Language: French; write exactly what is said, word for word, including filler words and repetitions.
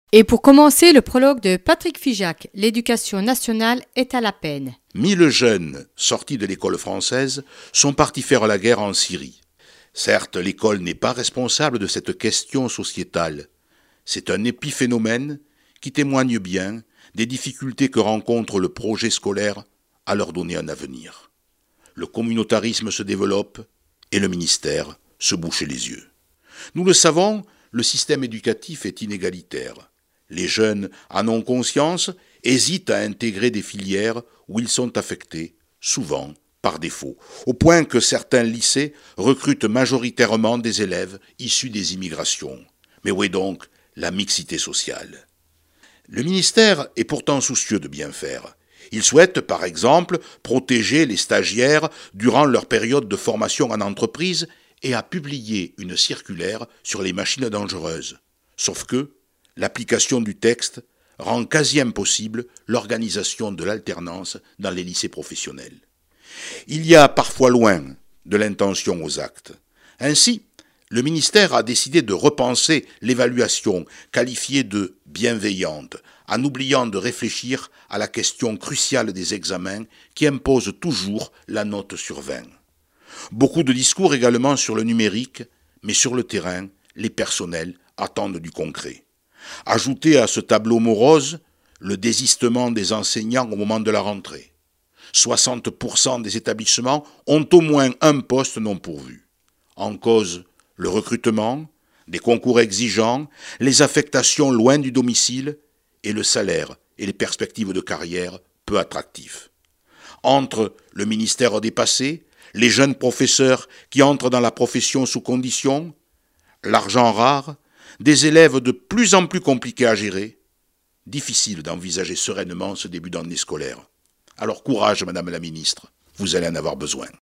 Et pour commencer, le prologue de Patrick Figeac, l'éducation nationale est à la peine. Mille jeunes sortis de l'école française sont partis faire la guerre en Syrie. Certes, l'école n'est pas responsable de cette question sociétale. C'est un épiphénomène qui témoigne bien des difficultés que rencontre le projet scolaire à leur donner un avenir. Le communautarisme se développe et le ministère se bouche les yeux. Nous le savons, le système éducatif est inégalitaire. Les jeunes en ont conscience, hésitent à intégrer des filières où ils sont affectés, souvent par défaut, au point que certains lycées recrutent majoritairement des élèves issus des immigrations. Mais où est donc la mixité sociale ? Le ministère est pourtant soucieux de bien faire. Il souhaite, par exemple, protéger les stagiaires durant leur période de formation en entreprise et a publié une circulaire sur les machines dangereuses. Sauf que l'application du texte rend quasi impossible l'organisation de l'alternance dans les lycées professionnels. Il y a parfois loin de l'intention aux actes. Ainsi, le ministère a décidé de repenser l'évaluation qualifiée de bienveillante, en oubliant de réfléchir à la question cruciale des examens qui impose toujours la note sur vingt. Beaucoup de discours également sur le numérique, mais sur le terrain, les personnels attendent du concret. Ajoutez à ce tableau morose le désistement des enseignants au moment de la rentrée. soixante pour cent des établissements ont au moins un poste non pourvu. En cause, le recrutement, des concours exigeants, les affectations loin du domicile et le salaire et les perspectives de carrière peu attractifs. Entre le ministère dépassé, les jeunes professeurs qui entrent dans la profession sous conditions, l'argent rare, des élèves de plus en plus compliqués à gérer, difficile d'envisager sereinement ce début d'année scolaire. Alors courage, Madame la Ministre, vous allez en avoir besoin.